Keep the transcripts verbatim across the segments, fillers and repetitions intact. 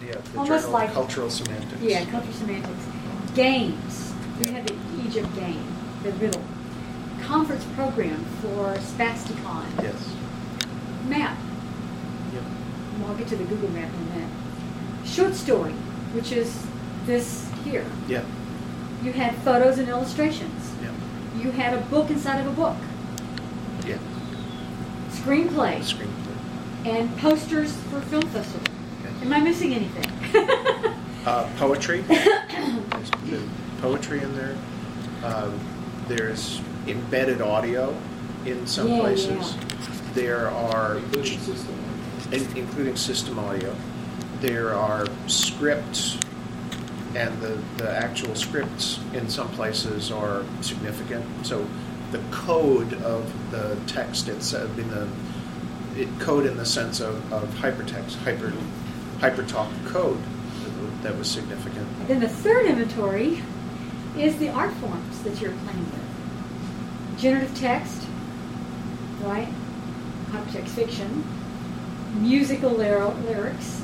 Yeah, the Almost Journal like of Cultural Semantics. Yeah, cultural semantics. Games. You have the Egypt game, the riddle. Conference program for Spasticon. Yes. Map. Yep. And I'll get to the Google map in a minute. Short story, which is this here. Yep. You had photos and illustrations. Yep. You had a book inside of a book. Yeah. Screenplay. Screenplay. And posters for film festival. Okay. Am I missing anything? Uh, poetry. There's the poetry in there. Um, there's embedded audio in some Yeah, places. yeah. There are, Including system. in- including system audio. There are scripts, and the, the actual scripts in some places are significant. So the code of the text, it's uh, in the it, code in the sense of, of hypertext, hyper hypertalk code that, that was significant. Then the third inventory is the art forms that you're playing with. Generative text, right? Hypertext fiction, musical lyr- lyrics,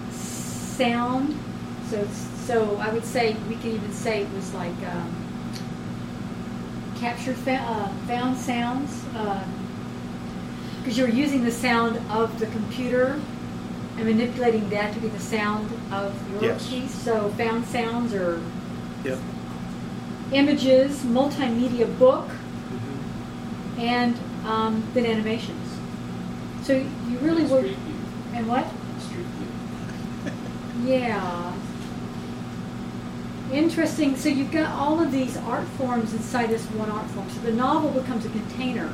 sound. So, it's- so I would say we could even say it was like um, captured fa- uh, found sounds, because you're using the sound of the computer and manipulating that to be the sound of your Yes. piece. So found sounds or Yep. images, multimedia book, Mm-hmm. and um, then animations. So you really And were, Street View. and what? Street View. Yeah. Interesting. So you've got all of these art forms inside this one art form. So the novel becomes a container.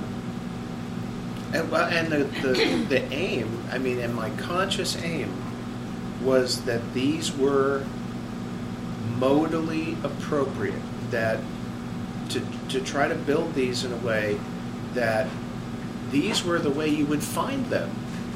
And, well, and the, the, the aim, I mean, and my conscious aim was that these were modally appropriate, that to, to try to build these in a way that these were the way you would find them.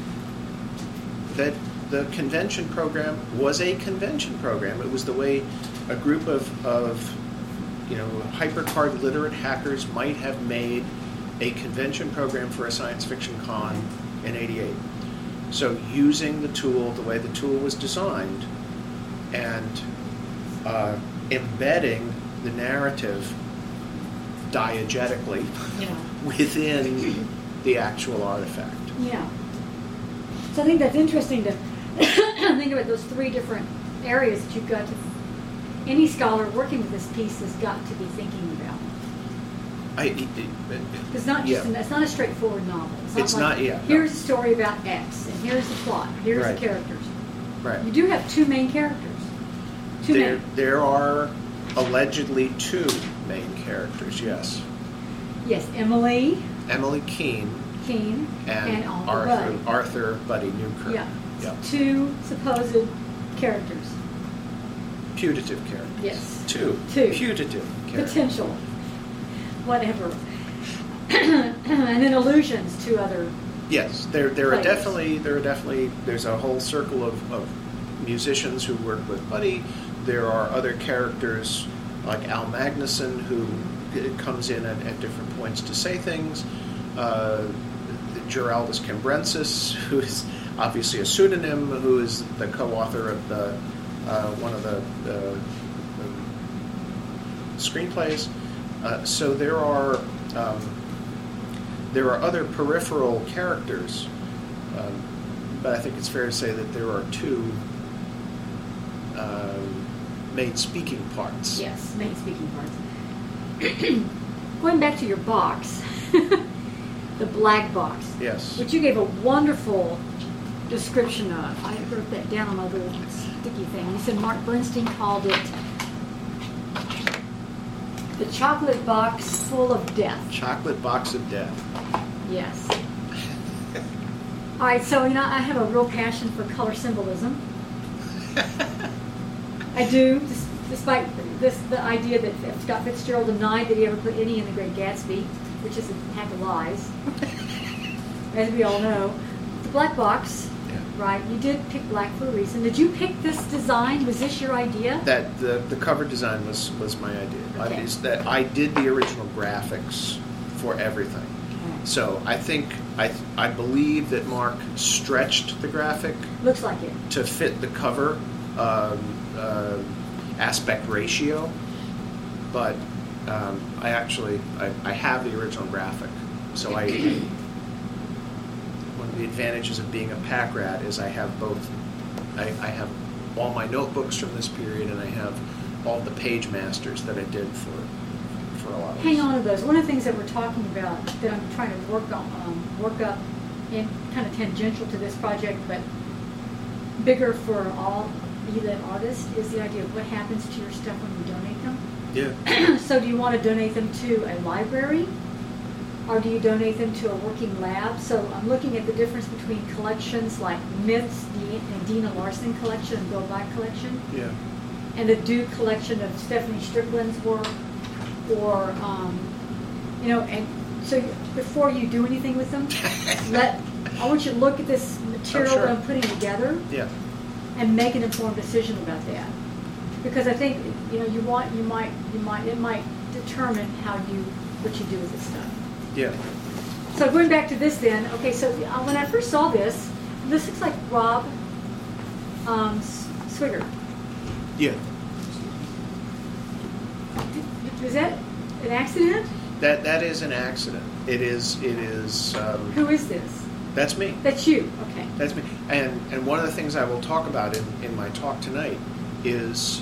That the convention program was a convention program. It was the way a group of, of you know, hypercard literate hackers might have made a convention program for a science fiction con in eighty-eight. So using the tool the way the tool was designed and uh, embedding the narrative diegetically Yeah. within the actual artifact. Yeah. So I think that's interesting to think about those three different areas that you've got to. Any scholar working with this piece has got to be thinking about. I, it, it, It's not just yeah. an, it's not a straightforward novel. It's not, It's like, not, yeah, no. Here's a story about X, and here's the plot. Here's Right. the characters. Right. You do have two main characters. Two There, main. there are allegedly two main characters, yes. Yes, Emily Emily Keene Keene and, and Oliver Arthur, Buddy. Arthur Buddy Newkirk. Yeah. Yeah. Two supposed characters. Putative characters. Yes. Two. Two. Putative characters. Potential. Whatever. And then allusions to other. Yes, there there are Players. definitely there are definitely there's a whole circle of, of musicians who work with Buddy. There are other characters like Al Magnuson who comes in at, at different points to say things. Uh, Geraldus Cambrensis, who is obviously a pseudonym, who is the co-author of the uh, one of the, the, the screenplays. Uh, so there are um, there are other peripheral characters, um, but I think it's fair to say that there are two uh, main speaking parts. Yes, main speaking parts. Going back to your box, the black box, Yes. which you gave a wonderful description of. I wrote that down on my little sticky thing. You said Mark Bernstein called it the chocolate box full of death. Chocolate box of death. Yes. All right, so you know I have a real passion for color symbolism. I do, dis- despite this the idea that Scott Fitzgerald denied that he ever put any in The Great Gatsby, which is a pack of lies, as we all know. The black box, Yeah. right? You did pick black for a reason. Did you pick this design? Was this your idea? That the the cover design was was my idea. Okay. I, is that I did the original graphics for everything. So I think I I believe that Mark stretched the graphic Looks like it. to fit the cover um, uh, aspect ratio, but um, I actually I, I have the original graphic, so I. One of the advantages of being a pack rat is I have both. I, I have all my notebooks from this period, and I have all the page masters that I did for for a lot of Hang this. on to those. One of the things that we're talking about that I'm trying to work on, um, work up, and kind of tangential to this project, but bigger for all E L I T artists, is the idea of what happens to your stuff when you donate them. Yeah. So do you want to donate them to a library, or do you donate them to a working lab? So I'm looking at the difference between collections like Myths, the and Dina Larson collection and Bill Black collection, Yeah. and the Duke collection of Stephanie Strickland's work, or, um, you know, and so you- before you do anything with them, let, I want you to look at this material sure. that I'm putting together Yeah. and make an informed decision about that. Because I think, you know, you want, you might, you might, it might determine how you, what you do with this stuff. Yeah. So going back to this then, okay, so uh, when I first saw this, this looks like Rob um, S- Swigert. Yeah. Is that an accident? That that is an accident. It is. It is. Um, Who is this? that's me. That's you, okay. That's me. And and one of the things I will talk about in, in my talk tonight is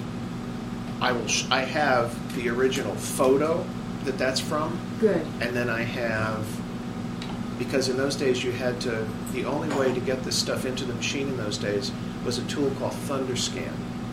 I will sh- I have the original photo that that's from, Good. and then I have, because in those days you had to, the only way to get this stuff into the machine in those days was a tool called ThunderScan.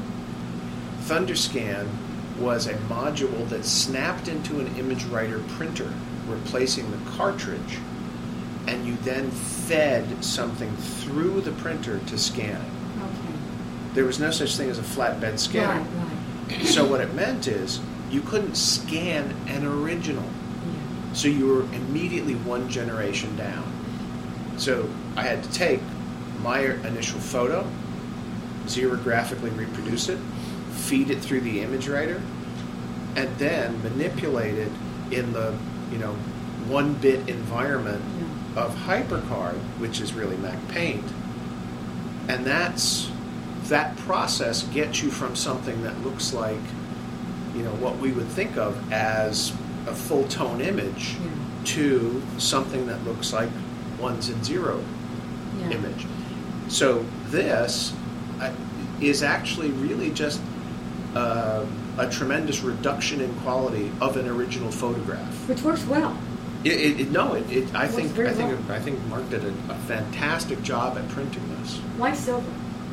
ThunderScan was a module that snapped into an image writer printer, replacing the cartridge, and you then fed something through the printer to scan it. Okay. There was no such thing as a flatbed scanner. Right, right. So what it meant is you couldn't scan an original. Yeah. So you were immediately one generation down. So I had to take my initial photo, xerographically reproduce it, feed it through the image writer, and then manipulate it in the, you know, one-bit environment Yeah. of HyperCard, which is really Mac Paint. And that's that process gets you from something that looks like, you know, what we would think of as a full tone image Yeah. to something that looks like ones and zero Yeah. image. So this uh, is actually really just uh, a tremendous reduction in quality of an original photograph. Which works well. It, it, it, no, it, it, I Works think very I think well. I think Mark did a, a fantastic job at printing this. Why silver?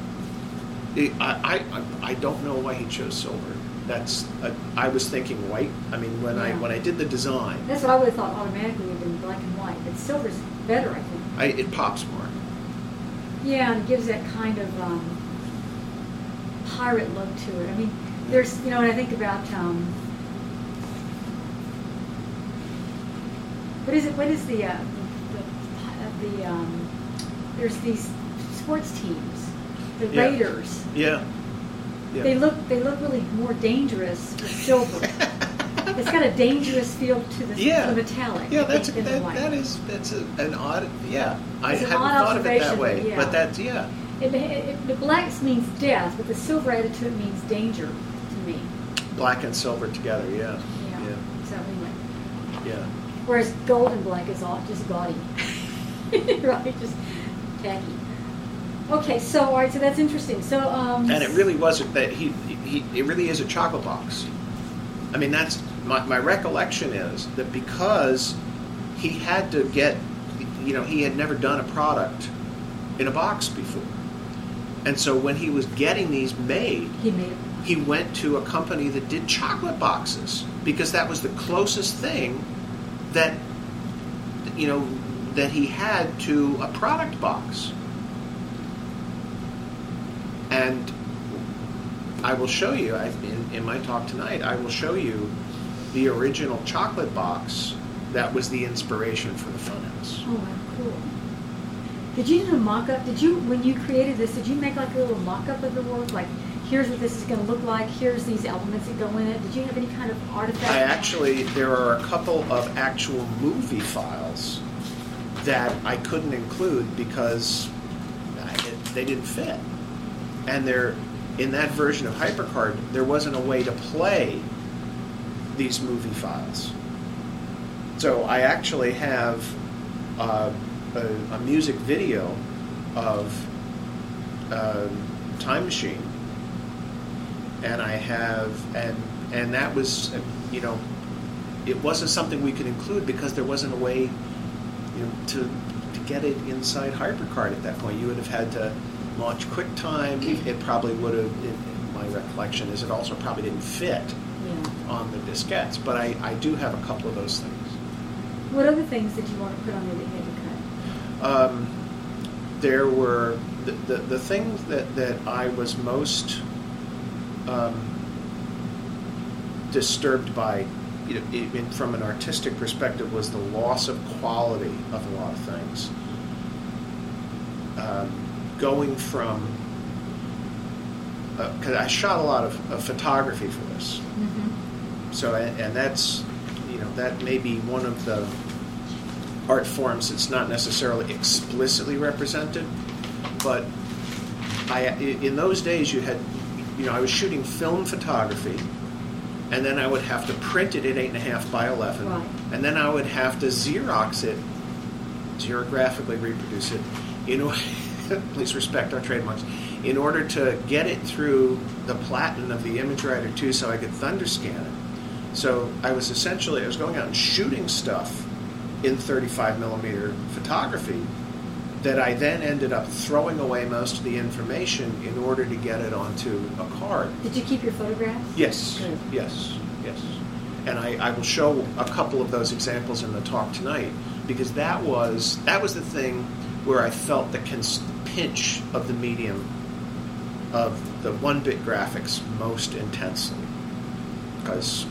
It, I, I I don't know why he chose silver. That's a, I was thinking white. I mean, when I Yeah. when I did the design, That's what I would have thought automatically would have been black and white, but silver's better, I think. I, it pops more. Yeah, and it gives that kind of um, pirate look to it. I mean, there's, you know, when I think about, um, what is it, what is the, uh, the, the, um, there's these sports teams, the Yeah. Raiders. Yeah. Yeah. They look, they look really more dangerous with silver. It's got a dangerous feel to the, Yeah. to the metallic. Yeah, I that's think, than the that, white. that is that's a, an odd. Yeah, I It's an hadn't odd thought of it that observation, way, but yeah. but that's yeah. It, it, it, the black means death, but the silver added to it means danger to me. Black and silver together. Yeah. Yeah. Yeah. So anyway, Yeah. whereas gold and black is all just gaudy, right? Just tacky. Okay, so all right, so that's interesting. So um. And it really wasn't that he, he. It really is a chocolate box. I mean, that's my my recollection is that because he had to get, you know, he had never done a product in a box before, and so when he was getting these made, He made it. he went to a company that did chocolate boxes because that was the closest thing that, you know, that he had to a product box. And I will show you, I, in, in my talk tonight, I will show you the original chocolate box that was the inspiration for the Funhouse. Oh, wow, cool. Did you do a mock-up? Did you, when you created this, did you make like a little mock-up of the work? Like, here's what this is going to look like. Here's these elements that go in it. Did you have any kind of artifact? I actually, there are a couple of actual movie files that I couldn't include because I, it, they didn't fit. And they're in that version of HyperCard, there wasn't a way to play these movie files. So I actually have uh, a, a music video of uh, Time Machine, and I have, and and that was, you know, it wasn't something we could include because there wasn't a way, you know, to to get it inside HyperCard at that point. You would have had to launch QuickTime. It probably would have, in, in my recollection is it also probably didn't fit Yeah. on the diskettes. But I, I do have a couple of those things. What other things did you want to put on there that you had to cut? Um, there were the, the, the things that, that I was most um, disturbed by, you know, it, it, from an artistic perspective, was the loss of quality of a lot of things. Um, going from, because uh, I shot a lot of, of photography for this, Mm-hmm. so and, and that's, you know, that may be one of the art forms that's not necessarily explicitly represented, but I, in those days you had, you know, I was shooting film photography, and then I would have to print it at eight and a half by eleven, Right. and then I would have to Xerox it, xerographically reproduce it, in order, please respect our trademarks, in order to get it through the platen of the ImageWriter two so I could thunder scan it. So I was essentially, I was going out and shooting stuff in thirty-five millimeter photography that I then ended up throwing away most of the information in order to get it onto a card. Did you keep your photographs? Yes, Good. yes, yes. And I, I will show a couple of those examples in the talk tonight, because that was that was the thing where I felt the cons- pinch of the medium of the one-bit graphics most intensely. Because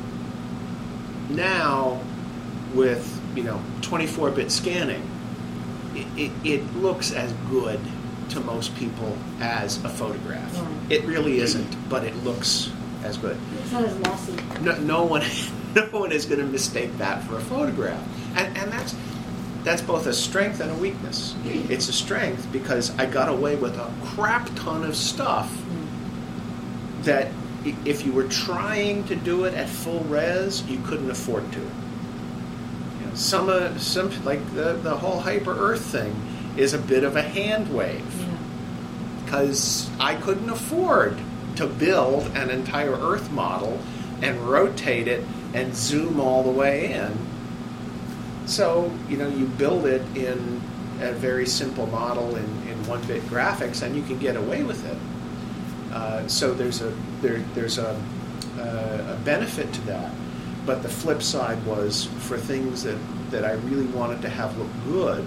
now, with, you know, twenty-four bit scanning, it, it, it looks as good to most people as a photograph. Right. It really isn't, but it looks as good. It's not as lossy. No, no one, no one is going to mistake that for a photograph, and and that's that's both a strength and a weakness. It's a strength because I got away with a crap ton of stuff Mm. that i- if you were trying to do it at full res, you couldn't afford to. You know, some uh, some like the the whole Hyper Earth thing is a bit of a hand wave Yeah. because I couldn't afford to build an entire Earth model and rotate it and zoom all the way in. So, you know, you build it in a very simple model in, in one-bit graphics, and you can get away with it. Uh, so there's a there there's a, uh, a benefit to that. But the flip side was, for things that, that I really wanted to have look good,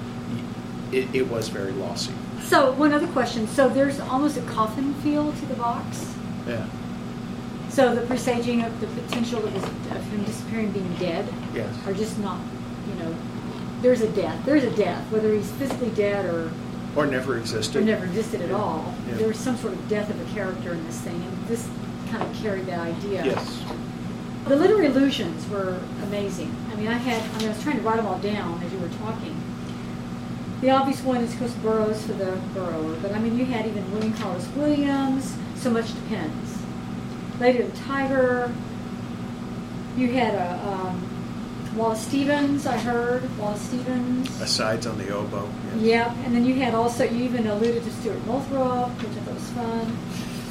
it, it was very lossy. So, one other question. So, there's almost a coffin feel to the box. Yeah. So, the presaging of the potential of, his, of him disappearing, being dead, Yes. or just not, you know, there's a death. There's a death, whether he's physically dead or, Or never or existed. never existed at all. Yeah. There was some sort of death of a character in this thing, and this kind of carried that idea. Yes. The literary illusions were amazing. I mean, I had, I mean, I was trying to write them all down as you were talking. The obvious one is, of course, Burroughs for the burrower, but I mean, you had even William Carlos Williams, So Much Depends. Lady of the Tiger. You had a um, Wallace Stevens, I heard, Wallace Stevens. Asides on the oboe. Yes. Yep, and then you had also, you even alluded to Stuart Northrop, which I thought was fun.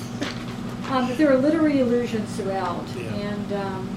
Um, but there were literary allusions throughout, Yeah. and um,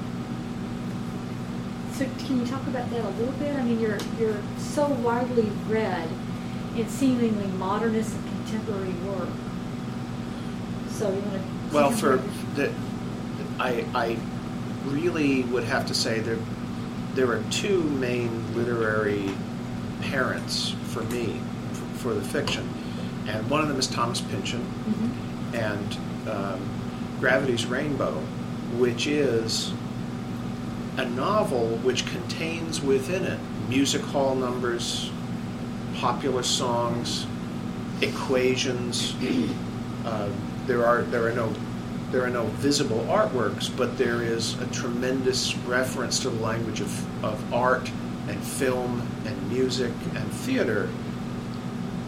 so can you talk about that a little bit? I mean, you're you're so widely read in seemingly modernist and contemporary work. So you want to? Well, for the, I I really would have to say there there are two main literary parents for me for, for the fiction, and one of them is Thomas Pynchon, Mm-hmm. and um, Gravity's Rainbow, which is a novel which contains within it music hall numbers, popular songs, equations. Uh, there are there are no there are no visible artworks, but there is a tremendous reference to the language of, of art and film and music and theater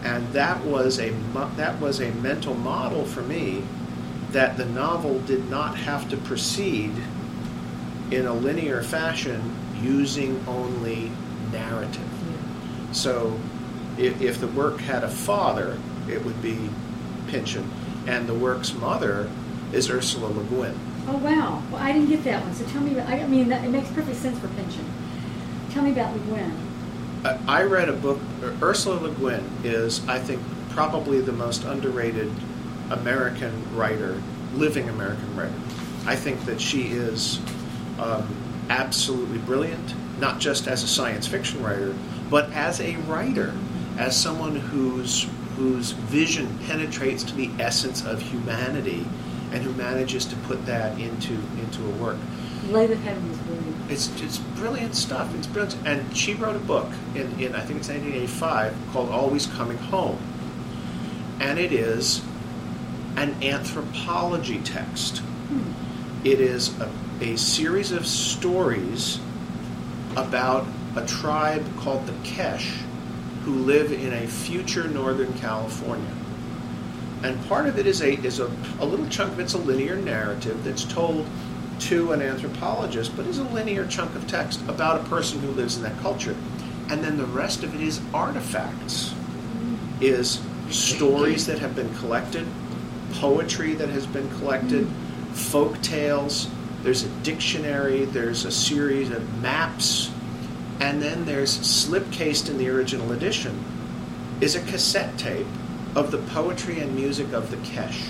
And that was a mo- that was a mental model for me, that the novel did not have to proceed in a linear fashion using only narrative. So if, if the work had a father, it would be Pynchon, and the work's mother is Ursula Le Guin. Oh, wow. Well, I didn't get that one. So tell me about, I mean, that, it makes perfect sense for Pynchon. Tell me about Le Guin. I, I read a book, Ursula Le Guin is, I think, probably the most underrated American writer, living American writer. I think that she is um, absolutely brilliant, not just as a science fiction writer, but as a writer, as someone whose whose vision penetrates to the essence of humanity, and who manages to put that into into a work. Lay of Heaven is brilliant. It's it's brilliant stuff. It's brilliant, and she wrote a book in, in I think it's nineteen eighty-five called Always Coming Home, and it is an anthropology text. Hmm. It is a, a series of stories about a tribe called the Kesh, who live in a future Northern California. And part of it is a is a, a little chunk of it's a linear narrative that's told to an anthropologist, but is a linear chunk of text about a person who lives in that culture. And then the rest of it is artifacts, is stories that have been collected, poetry that has been collected, folk tales, there's a dictionary, there's a series of maps, and then there's slipcased in the original edition is a cassette tape of the poetry and music of the Kesh.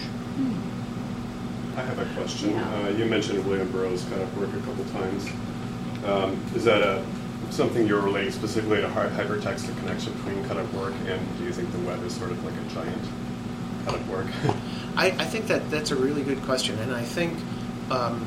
I have a question. Yeah. Uh, you mentioned William Burroughs' kind of work a couple times. Um, is that a something you're relating specifically to hy- hypertext, the connection between kind of work, and do you think the web is sort of like a giant kind of work? I, I think that that's a really good question, and I think, um,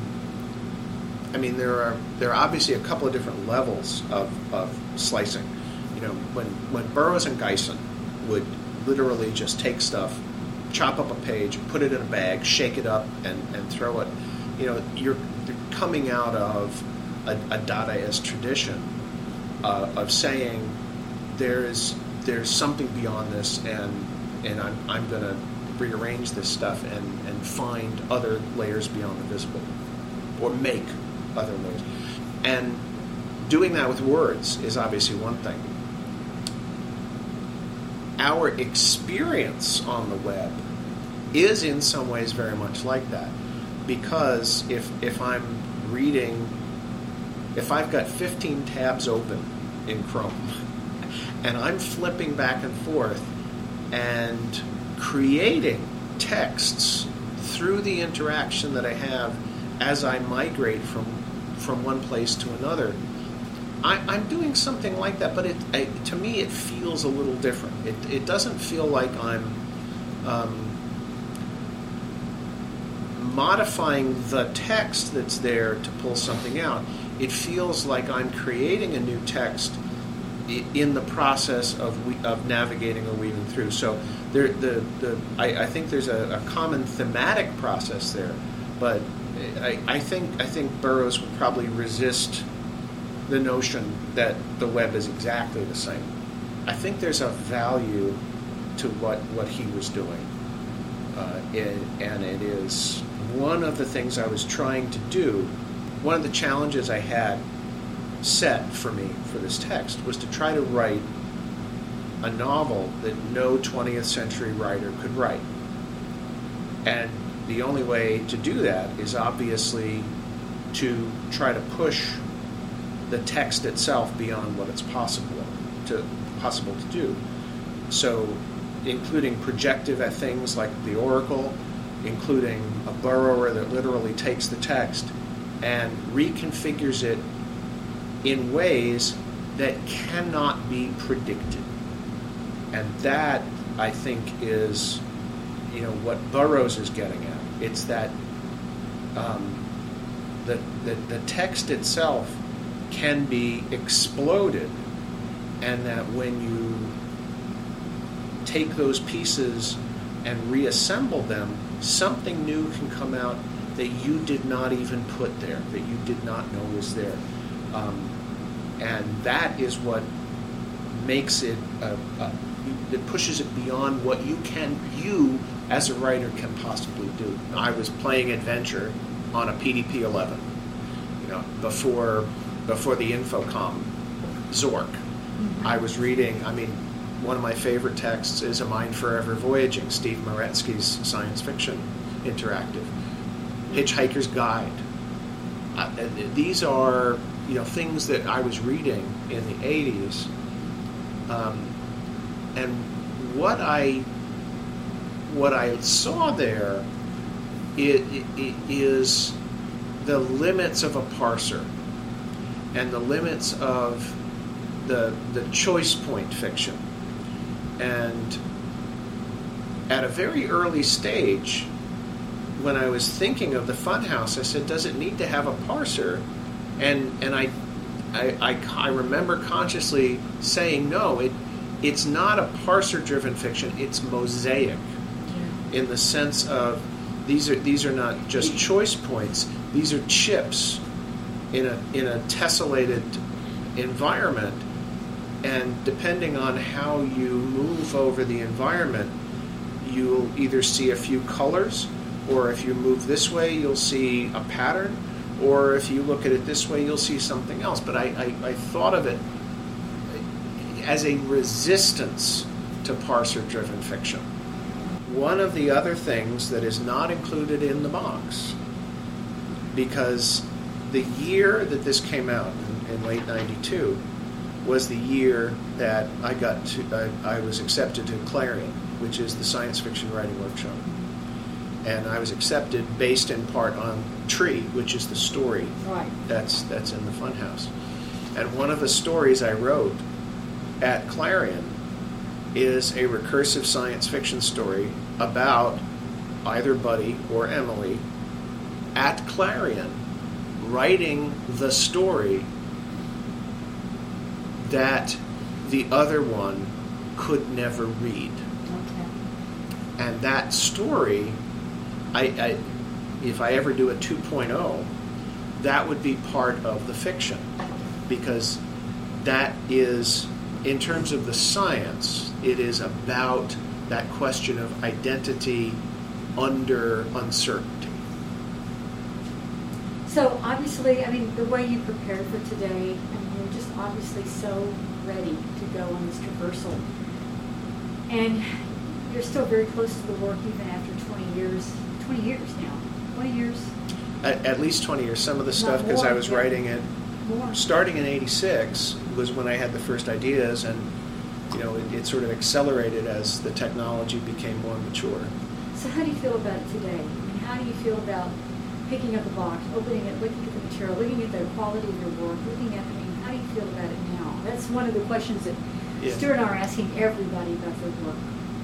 I mean, there are there are obviously a couple of different levels of, of slicing. You know, when when Burroughs and Geisen would literally just take stuff, chop up a page, put it in a bag, shake it up, and, and throw it. You know, you're, you're coming out of a, a Dadaist tradition uh, of saying there's there's something beyond this, and and I'm I'm going to rearrange this stuff and, and find other layers beyond the visible, or make other layers. And doing that with words is obviously one thing. Our experience on the web is in some ways very much like that, because if if I'm reading, if I've got fifteen tabs open in Chrome and I'm flipping back and forth and creating texts through the interaction that I have as I migrate from from one place to another, I, I'm doing something like that, but it, I, to me it feels a little different. It, it doesn't feel like I'm um, modifying the text that's there to pull something out. It feels like I'm creating a new text i- in the process of we, of navigating or weaving through. So there, the the I, I think there's a, a common thematic process there, but I, I think I think Burroughs would probably resist the notion that the web is exactly the same. I think there's a value to what, what he was doing. Uh, it, and it is one of the things I was trying to do. One of the challenges I had set for me for this text was to try to write a novel that no twentieth century writer could write. And the only way to do that is obviously to try to push the text itself beyond what it's possible to possible to do. So, including projective at things like the Oracle, including a burrower that literally takes the text and reconfigures it in ways that cannot be predicted. And that, I think, is, you know, what Burroughs is getting at. It's that um, the, the the text itself can be exploded, and that when you take those pieces and reassemble them, something new can come out that you did not even put there, that you did not know was there. Um, and that is what makes it, a, a, that pushes it beyond what you can, you as a writer can possibly do. I was playing adventure on a P D P eleven, you know, before before the Infocom Zork. I was reading, I mean, one of my favorite texts is A Mind Forever Voyaging, Steve Maretsky's science fiction interactive. Hitchhiker's Guide. Uh, these are, you know, things that I was reading in the eighties. Um, and what I what I saw there it, it, it is the limits of a parser and the limits of the the choice point fiction. And at a very early stage, when I was thinking of the Funhouse, I said, does it need to have a parser? And and I I, I, I remember consciously saying, no, it it's not a parser-driven fiction, it's mosaic, in the sense of these are these are not just choice points, these are chips in a in a tessellated environment, and depending on how you move over the environment, you'll either see a few colors, or if you move this way, you'll see a pattern, or if you look at it this way, you'll see something else. But I, I, I thought of it as a resistance to parser-driven fiction. One of the other things that is not included in the box, because the year that this came out, in, in late ninety-two, was the year that I got to, I, I was accepted to Clarion, which is the science fiction writing workshop. And I was accepted based in part on Tree, which is the story Right. that's that's in the Funhouse. And one of the stories I wrote at Clarion is a recursive science fiction story about either Buddy or Emily at Clarion writing the story that the other one could never read. Okay. And that story, I, I if I ever do a two point oh, that would be part of the fiction, because that is, in terms of the science, it is about that question of identity under uncertainty. So obviously, I mean, the way you prepared for today, I mean, you're just obviously so ready to go on this traversal. And you're still very close to the work even after twenty years, twenty years now, twenty years? At, at least twenty years. Some of the Not stuff, because more, I was yeah. writing it, More. starting in eighty-six was when I had the first ideas, and you know, it, it sort of accelerated as the technology became more mature. So how do you feel about it today? I mean, how do you feel about picking up the box, opening it, looking at the material, looking at the quality of your work, looking at, I mean, how do you feel about it now? That's one of the questions that Yeah. Stuart and I are asking everybody about their work.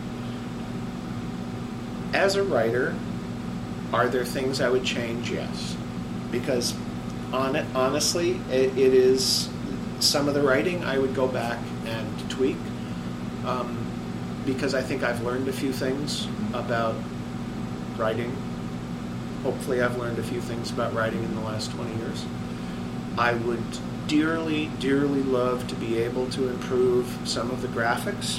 As a writer, are there things I would change? Yes. Because on it, honestly, it, it is some of the writing I would go back and tweak, um, because I think I've learned a few things about writing. Hopefully I've learned a few things about writing in the last twenty years. I would dearly, dearly love to be able to improve some of the graphics.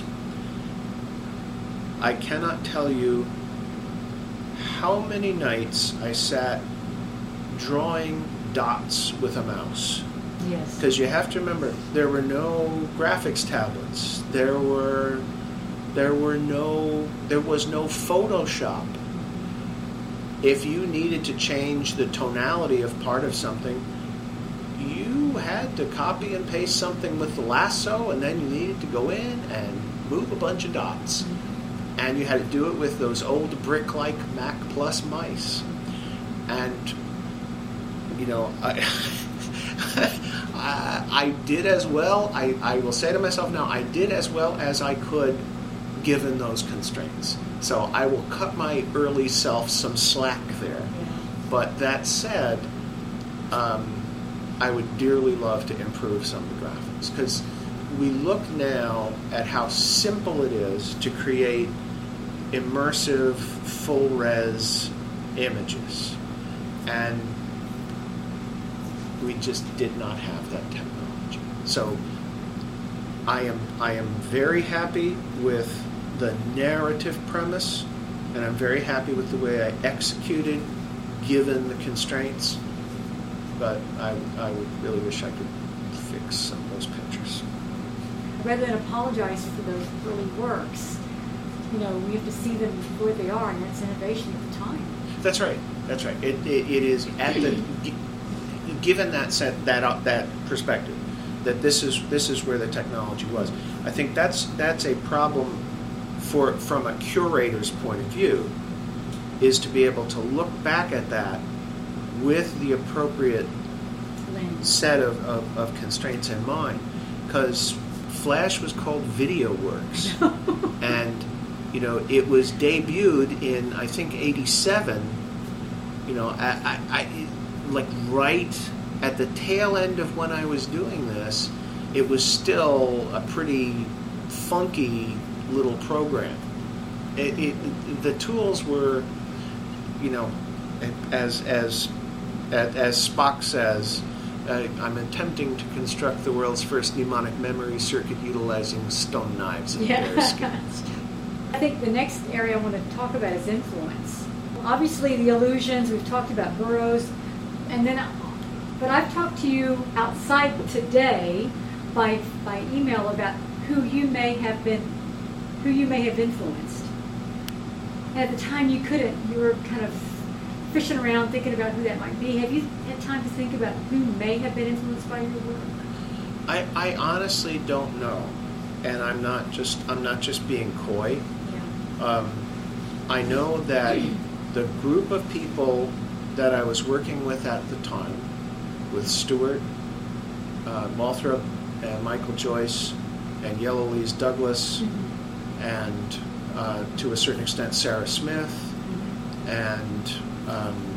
I cannot tell you how many nights I sat drawing dots with a mouse. Yes. Because you have to remember, there were no graphics tablets. There were, there were no, there was no Photoshop. If you needed to change the tonality of part of something, you had to copy and paste something with the lasso, and then you needed to go in and move a bunch of dots. And you had to do it with those old brick-like Mac Plus mice. And, you know, I, I, I did as well, I, I will say to myself now, I did as well as I could given those constraints. So I will cut my early self some slack there. Yeah. But that said, um, I would dearly love to improve some of the graphics, because we look now at how simple it is to create immersive, full-res images, and we just did not have that technology. So I am I am very happy with the narrative premise, and I'm very happy with the way I executed, given the constraints. But I, I would really wish I could fix some of those pictures. Rather than apologize for those early works, you know, we have to see them for what they are, and that's innovation at the time. That's right. That's right. It, it, it is at the given that set that uh, that perspective that this is this is where the technology was. I think that's that's a problem for from a curator's point of view, is to be able to look back at that with the appropriate Lens. set of, of, of constraints in mind, because Flash was called VideoWorks, and you know it was debuted in I think eighty-seven. You know, I, I, I like right at the tail end of when I was doing this, it was still a pretty funky little program. It, it, the tools were, you know, as as as, as Spock says, uh, I'm attempting to construct the world's first mnemonic memory circuit utilizing stone knives and Yeah. bear skins. I think the next area I want to talk about is influence. Obviously, the illusions, we've talked about Burroughs, and then, but I've talked to you outside today by by email about who you may have been, who you may have influenced. And at the time, you couldn't. You were kind of fishing around, thinking about who that might be. Have you had time to think about who may have been influenced by your work? I, I honestly don't know, and I'm not just I'm not just being coy. Yeah. Um, I know that the group of people that I was working with at the time, with Stuart, uh, Moulthrop, and Michael Joyce, and Yellow Lee's Douglas, Mm-hmm. and uh, to a certain extent Sarah Smith, Mm-hmm. and um,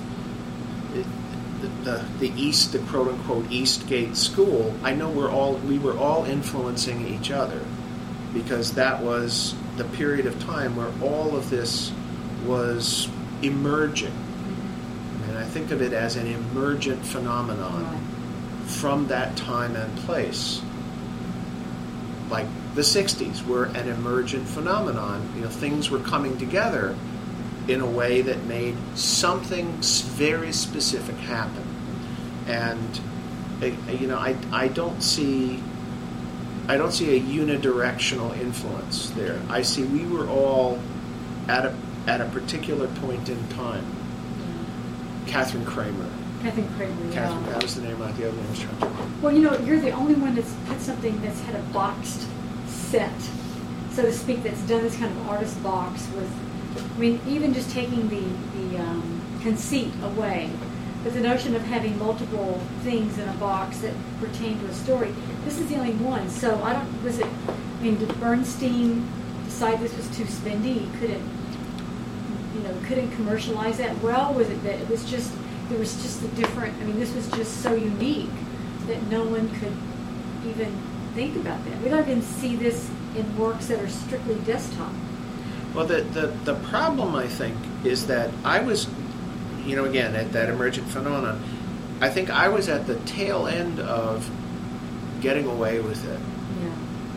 it, the, the the East, the quote unquote Eastgate School. I know we're all we were all influencing each other, because that was the period of time where all of this was emerging. And I think of it as an emergent phenomenon Right. from that time and place. Like the sixties were an emergent phenomenon. You know, things were coming together in a way that made something s- very specific happen. And uh, you know, I I don't see I don't see a unidirectional influence there. I see we were all at a at a particular point in time. Yeah. Catherine Kramer. Catherine Kramer, yeah. Catherine, that was the name of the other one I was trying to. Well, you know, you're the only one that's put something that's had a boxed set, so to speak, that's done this kind of artist box with, I mean, even just taking the, the um, conceit away, but the notion of having multiple things in a box that pertain to a story, this is the only one. So I don't, was it, I mean, did Bernstein decide this was too spendy? He couldn't, you know, couldn't commercialize that well? Was it that it was just, there was just a different, I mean, this was just so unique that no one could even think about that. We don't even see this in works that are strictly desktop. Well, the, the, the problem, I think, is that I was, you know, again, at that emergent phenomenon, I think I was at the tail end of getting away with it. Yeah.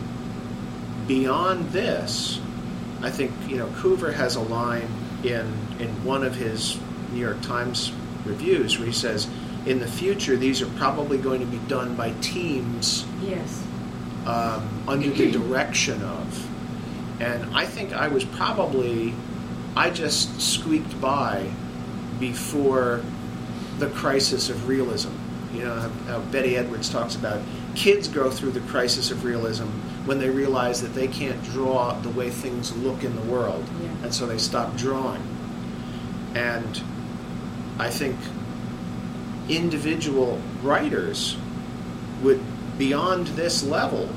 Beyond this, I think, you know, Coover has a line in, in one of his New York Times reviews where he says, in the future, these are probably going to be done by teams Yes. um, under the direction of. And I think I was probably, I just squeaked by before the crisis of realism. You know, how, how Betty Edwards talks about kids go through the crisis of realism when they realize that they can't draw the way things look in the world, Yeah. and so they stop drawing. And I think individual writers would, beyond this level,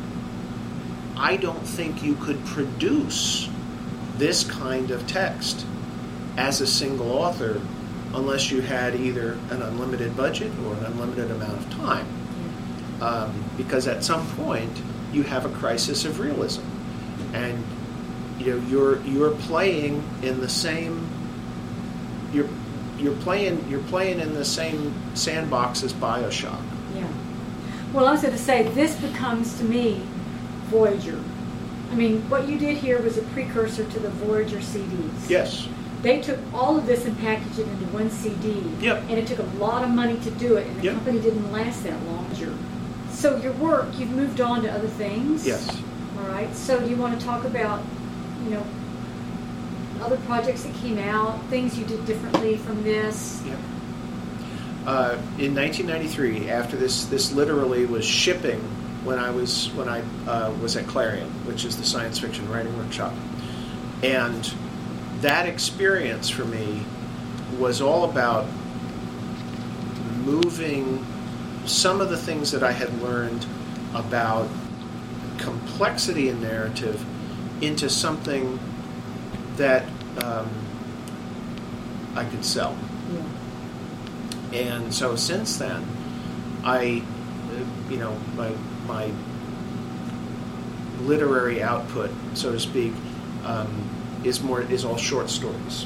I don't think you could produce this kind of text as a single author unless you had either an unlimited budget or an unlimited amount of time. Um, because at some point you have a crisis of realism, and you know you're you're playing in the same you're you're playing you're playing in the same sandbox as BioShock. Yeah. Well, I was going to say, this becomes to me Voyager. I mean, what you did here was a precursor to the Voyager C Ds. Yes. They took all of this and packaged it into one C D. Yep. And it took a lot of money to do it, and the Yep. company didn't last that long. So your work, you've moved on to other things. Yes. All right. So do you want to talk about, you know, other projects that came out, things you did differently from this? Yep. Uh, in nineteen ninety-three, after this, this literally was shipping when I was when I uh, was at Clarion, which is the science fiction writing workshop, and that experience for me was all about moving some of the things that I had learned about complexity in narrative into something that um, I could sell. Yeah. And so since then, I, uh, you know, my my literary output, so to speak, um, is more is all short stories. Yeah.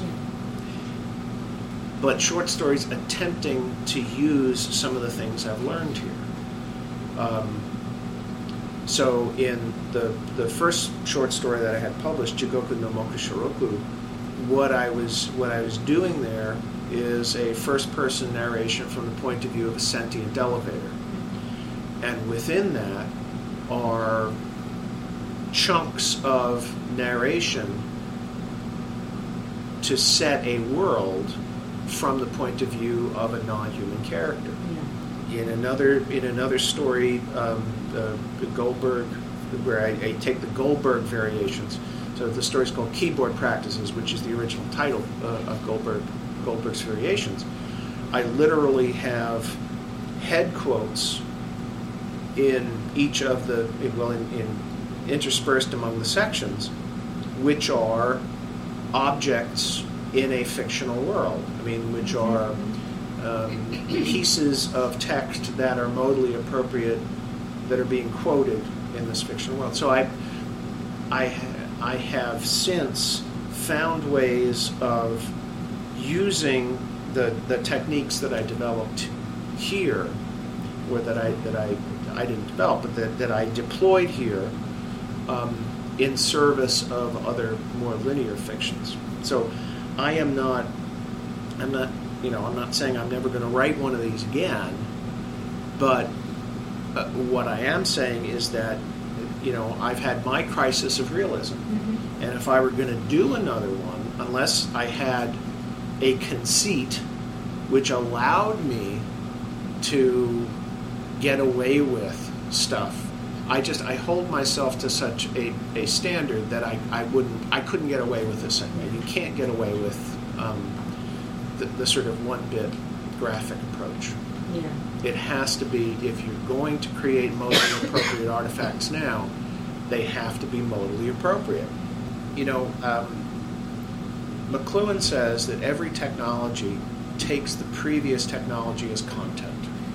But short stories attempting to use some of the things I've learned here. Um, so in the the first short story that I had published, Jigoku no Moku Shoroku, what I was what I was doing there is a first-person narration from the point of view of a sentient elevator, and within that are chunks of narration to set a world from the point of view of a non-human character. Yeah. In another in another story, um, uh, the Goldberg, where I, I take the Goldberg variations. So the story is called Keyboard Practices, which is the original title uh, of Goldberg Goldberg's variations. I literally have head quotes in each of the well, in, in interspersed among the sections, which are objects in a fictional world. I mean, which are um, pieces of text that are modally appropriate that are being quoted in this fictional world. So I, I, I have since found ways of using the the techniques that I developed here, or that I that I I didn't develop, but that, that I deployed here um, in service of other more linear fictions. So I am not, I'm not, you know, I'm not saying I'm never going to write one of these again, but uh, what I am saying is that, you know, I've had my crisis of realism, Mm-hmm. and if I were going to do another one, unless I had a conceit which allowed me to get away with stuff, I just I hold myself to such a, a standard that I, I wouldn't I couldn't get away with this anyway. You can't get away with um, the, the sort of one bit graphic approach. Yeah. It has to be, if you're going to create modally appropriate artifacts now, they have to be modally appropriate. You know, um, McLuhan says that every technology takes the previous technology as content.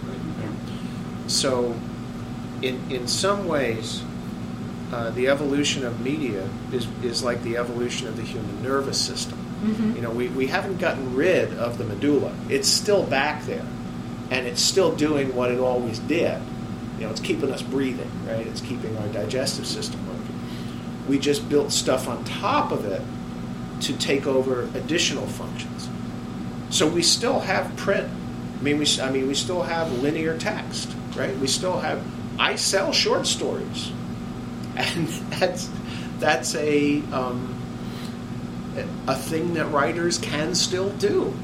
So, in in some ways, uh, the evolution of media is is like the evolution of the human nervous system. Mm-hmm. You know, we, we haven't gotten rid of the medulla. It's still back there, and it's still doing what it always did. You know, it's keeping us breathing, right? It's keeping our digestive system working. We just built stuff on top of it to take over additional functions. So we still have print. I mean, we I mean we still have linear text, right? We still have. I sell short stories, and that's that's a um, a thing that writers can still do.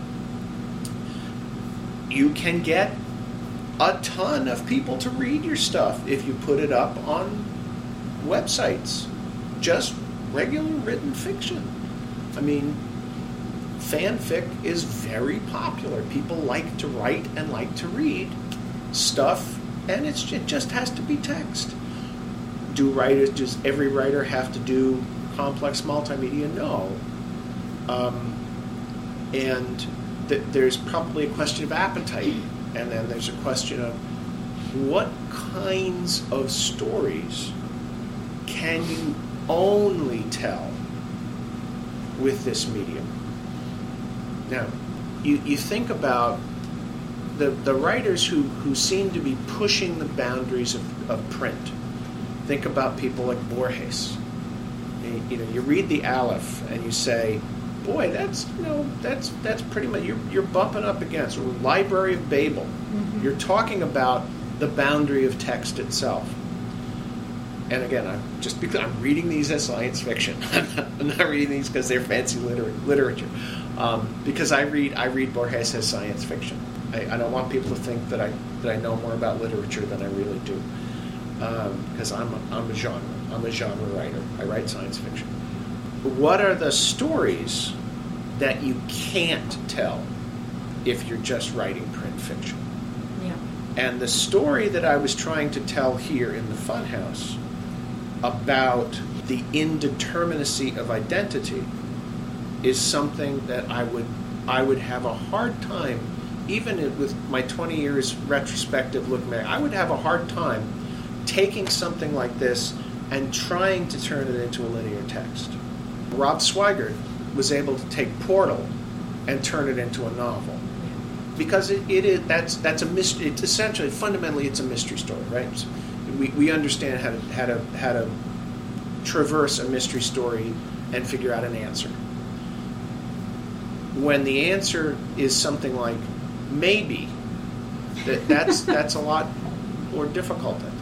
You can get a ton of people to read your stuff if you put it up on websites. Just regular written fiction. I mean, fanfic is very popular. People like to write and like to read stuff, and it's it just has to be text. Do writers, does every writer have to do complex multimedia? No. Um, and th- there's probably a question of appetite, and then there's a question of what kinds of stories can you only tell with this medium. Now, you, you think about the, the writers who, who seem to be pushing the boundaries of, of print. Think about people like Borges. You, you know, you read the Aleph and you say, boy, that's you know that's that's pretty much you're you're bumping up against or Library of Babel. Mm-hmm. You're talking about the boundary of text itself. And again, I'm just because I'm reading these as science fiction. I'm not, I'm not reading these because they're fancy liter- literature. Um, because I read I read Borges as science fiction. I, I don't want people to think that I that I know more about literature than I really do. Because um, I'm a, I'm a genre. I'm a genre writer. I write science fiction. What are the stories that you can't tell if you're just writing print fiction? Yeah. And the story that I was trying to tell here in the Funhouse about the indeterminacy of identity is something that I would I would have a hard time, even with my twenty years retrospective look back, I would have a hard time taking something like this and trying to turn it into a linear text. Rob Swigert was able to take Portal and turn it into a novel. Because it, it is that's that's a mystery. It's essentially, fundamentally, it's a mystery story, right? So we we understand how to how to how to traverse a mystery story and figure out an answer. When the answer is something like maybe, that that's that's a lot more difficult.